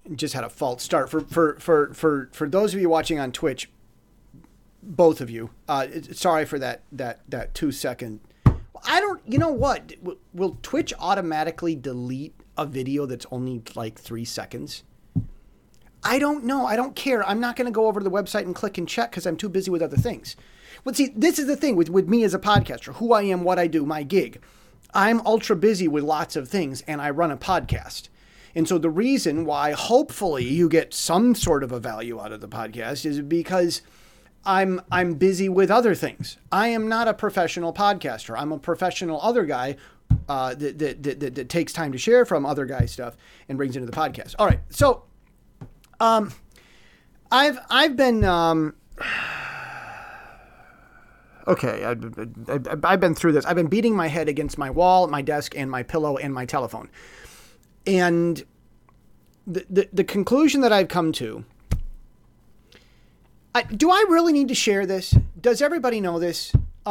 just had a false start. For those of you watching on Twitch, both of you, sorry for that 2-second. I don't, you know what? Will Twitch automatically delete a video that's only like 3 seconds? I don't know. I don't care. I'm not going to go over to the website and click and check because I'm too busy with other things. But see, this is the thing with me as a podcaster, who I am, what I do, my gig. I'm ultra busy with lots of things, and I run a podcast. And so the reason why hopefully you get some sort of a value out of the podcast is because I'm busy with other things. I am not a professional podcaster. I'm a professional other guy that takes time to share from other guys' stuff and brings into the podcast. All right, so I've been okay. I've been through this. I've been beating my head against my wall, my desk, and my pillow and my telephone. And the conclusion that I've come to. Do I really need to share this? Does everybody know this?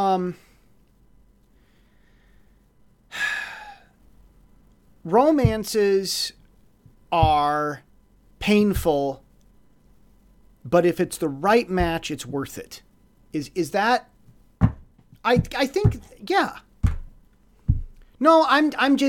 Romances are painful, but if it's the right match, it's worth it. Is that? I think, yeah. No, I'm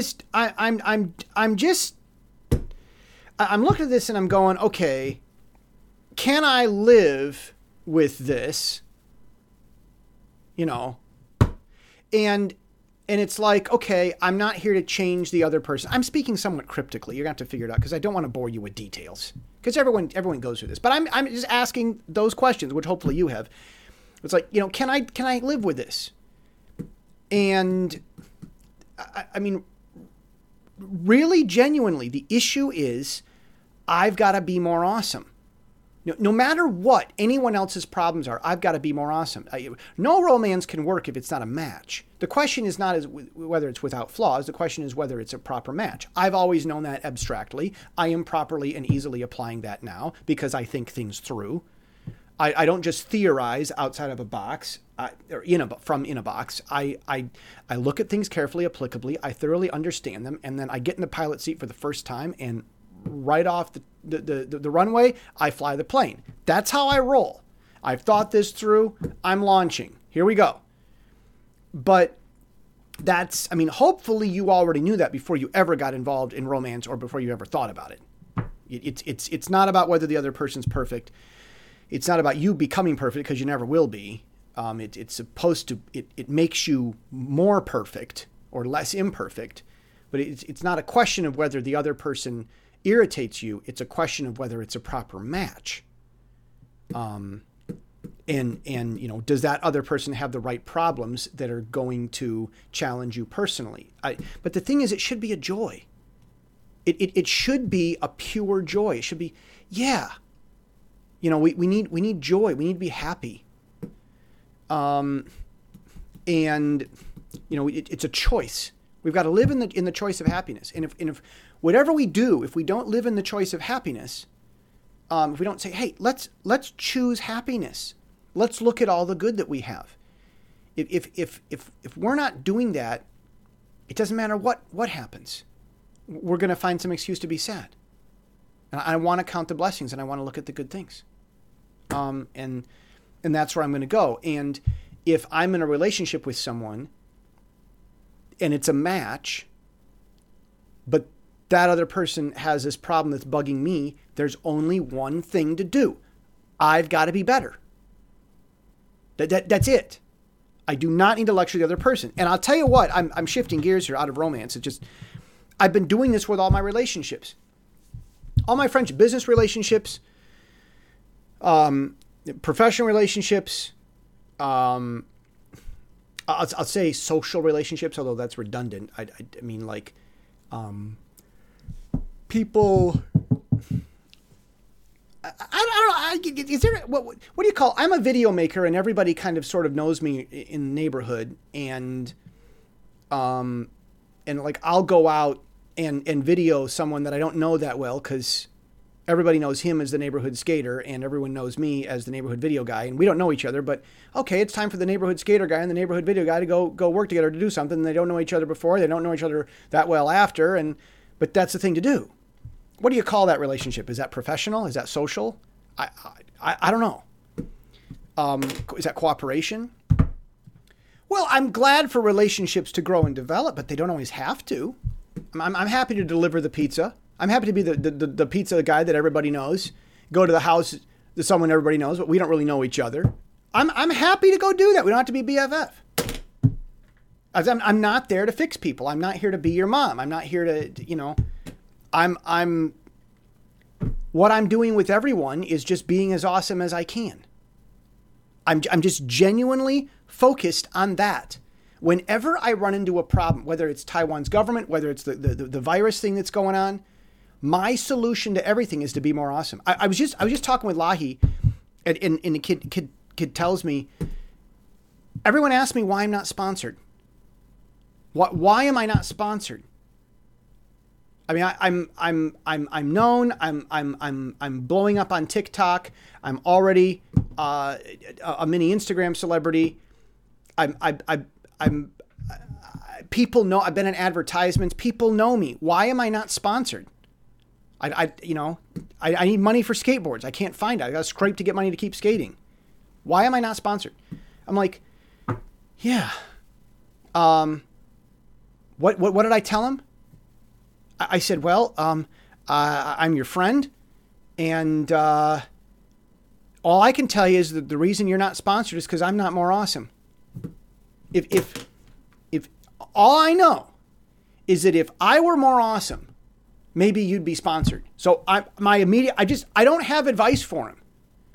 looking at this and I'm going, okay, can I live with this? You know, and it's like, okay, I'm not here to change the other person. I'm speaking somewhat cryptically. You're gonna have to figure it out because I don't want to bore you with details because everyone goes through this. But I'm just asking those questions, which hopefully you have. It's like, you know, can I live with this? And I mean, really, genuinely, the issue is I've got to be more awesome. No matter what anyone else's problems are, I've got to be more awesome. No romance can work if it's not a match. The question is not whether it's without flaws. The question is whether it's a proper match. I've always known that abstractly. I am properly and easily applying that now because I think things through. I don't just theorize outside of a box or in a box. I look at things carefully, applicably. I thoroughly understand them, and then I get in the pilot seat for the first time and right off the runway, I fly the plane. That's how I roll. I've thought this through. I'm launching. Here we go. But hopefully you already knew that before you ever got involved in romance or before you ever thought about it. It's not about whether the other person's perfect. It's not about you becoming perfect because you never will be. It's supposed to, it makes you more perfect or less imperfect, but it's not a question of whether the other person irritates you. It's a question of whether it's a proper match. And you know, does that other person have the right problems that are going to challenge you personally? But the thing is, it should be a joy. It should be a pure joy. It should be, yeah. You know, we need joy. We need to be happy. And you know, it's a choice. We've got to live in the choice of happiness. And if whatever we do, if we don't live in the choice of happiness, if we don't say, hey, let's choose happiness. Let's look at all the good that we have. If we're not doing that, it doesn't matter what happens. We're going to find some excuse to be sad. And I want to count the blessings and I want to look at the good things. And that's where I'm going to go. And if I'm in a relationship with someone and it's a match, but that other person has this problem that's bugging me, there's only one thing to do. I've got to be better. That's it. I do not need to lecture the other person. And I'll tell you what, I'm shifting gears here out of romance. It's just, I've been doing this with all my relationships. All my friendship, business relationships, professional relationships, I'll say social relationships, although that's redundant. I mean, like, people, I don't know. Is there, what do you call, I'm a video maker and everybody kind of sort of knows me in the neighborhood and like I'll go out and video someone that I don't know that well because everybody knows him as the neighborhood skater and everyone knows me as the neighborhood video guy. And we don't know each other, but okay, it's time for the neighborhood skater guy and the neighborhood video guy to go work together to do something. They don't know each other before. They don't know each other that well after. But that's the thing to do. what do you call that relationship? Is that professional? Is that social? I don't know. Is that cooperation? Well, I'm glad for relationships to grow and develop, but they don't always have to. I'm happy to deliver the pizza. I'm happy to be the pizza guy that everybody knows. Go to the house to someone everybody knows, but we don't really know each other. I'm happy to go do that. We don't have to be BFF. I'm not there to fix people. I'm not here to be your mom. I'm not here to, I'm what I'm doing with everyone is just being as awesome as I can. I'm just genuinely focused on that. Whenever I run into a problem, whether it's Taiwan's government, whether it's the virus thing that's going on, my solution to everything is to be more awesome. I was just talking with Lahi, and the kid tells me, everyone asks me why I'm not sponsored. Why am I not sponsored? I mean, I'm known. I'm blowing up on TikTok. I'm already a mini Instagram celebrity. People know. I've been in advertisements. People know me. Why am I not sponsored? I need money for skateboards. I can't find it. I got to scrape to get money to keep skating. Why am I not sponsored? I'm like, yeah. What did I tell him? I said, well, I'm your friend, and all I can tell you is that the reason you're not sponsored is because I'm not more awesome. If all I know is that if I were more awesome, maybe you'd be sponsored. So I don't have advice for him.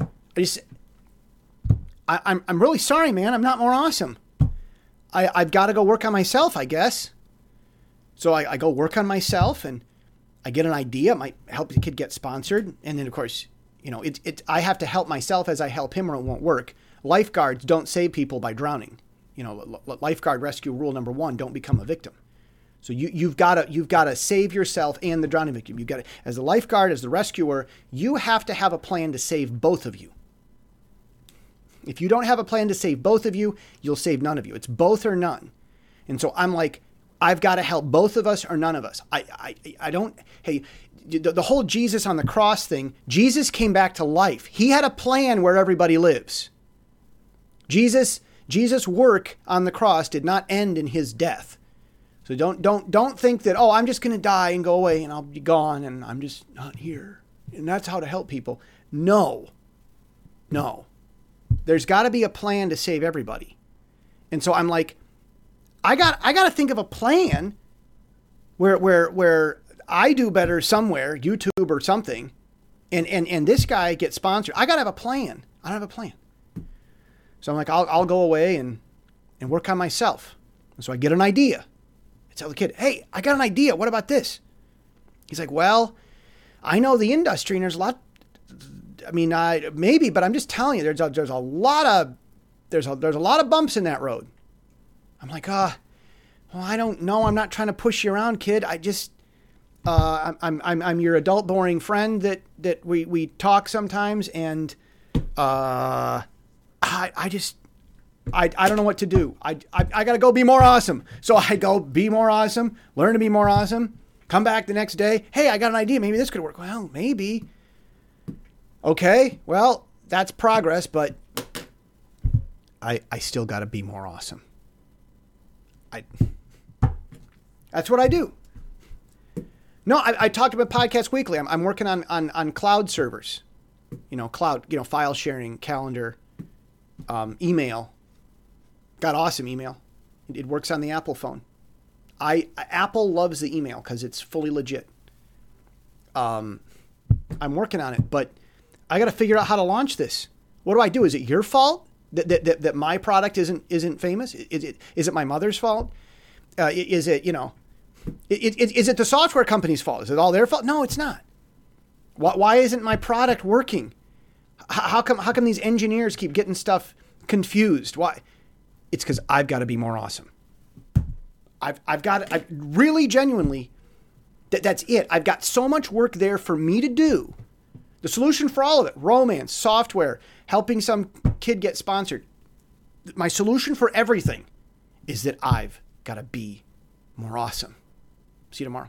I'm really sorry, man. I'm not more awesome. I've got to go work on myself, I guess. So I go work on myself, and I get an idea. It might help the kid get sponsored. And then, of course, I have to help myself as I help him, or it won't work. Lifeguards don't save people by drowning. Lifeguard rescue rule number 1, don't become a victim. So you've got to save yourself and the drowning victim. You've got to, as the lifeguard, as the rescuer, you have to have a plan to save both of you. If you don't have a plan to save both of you, you'll save none of you. It's both or none. And so I'm like, I've got to help both of us or none of us. I don't, hey, the whole Jesus on the cross thing, Jesus came back to life. He had a plan where everybody lives. Jesus' work on the cross did not end in his death. So don't think that, I'm just going to die and go away and I'll be gone and I'm just not here. And that's how to help people. No. There's got to be a plan to save everybody. And so I'm like, I got to think of a plan where I do better somewhere, YouTube or something, and this guy gets sponsored. I got to have a plan. I don't have a plan. So I'm like, I'll go away and work on myself. And so I get an idea. I tell the kid, hey, I got an idea. What about this? He's like, well, I know the industry and there's a lot. I mean, maybe, but I'm just telling you, there's a lot of bumps in that road. I'm like, well, I don't know. I'm not trying to push you around, kid. I just, I'm your adult boring friend that we talk sometimes, and I don't know what to do. I got to go be more awesome. So I go be more awesome, learn to be more awesome, come back the next day. Hey, I got an idea. Maybe this could work. Well, maybe. Okay. Well, that's progress, but I still got to be more awesome. That's what I do. No, I talked about Podcast Weekly. I'm working on cloud servers, cloud, file sharing, calendar, email. Got awesome email. It works on the Apple phone. Apple loves the email because it's fully legit. I'm working on it, but I got to figure out how to launch this. What do I do? Is it your fault that my product isn't famous? Is it my mother's fault? Is it is it the software company's fault? Is it all their fault? No, it's not. Why isn't my product working? How come these engineers keep getting stuff confused? Why? It's because I've got to be more awesome. I really genuinely, that's it. I've got so much work there for me to do. The solution for all of it, romance, software, helping some kid get sponsored. My solution for everything is that I've got to be more awesome. See you tomorrow.